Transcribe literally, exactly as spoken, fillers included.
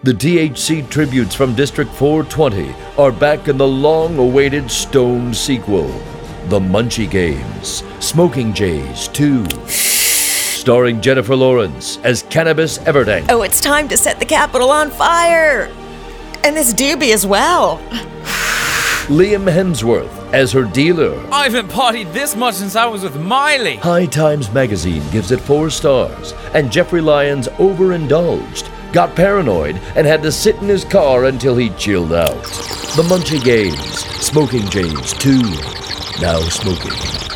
The T H C tributes from District four twenty are back in the long-awaited Stone sequel, The Munchie Games, Smoking Jays two. Starring Jennifer Lawrence as Cannabis Everdink. Oh, it's time to set the Capitol on fire! And this doobie as well. Liam Hemsworth as her dealer. I haven't partied this much since I was with Miley. High Times Magazine gives it four stars, and Jeffrey Lyons overindulged, got paranoid, and had to sit in his car until he chilled out. The Munchie Games, Smoking Jays two, now smoking.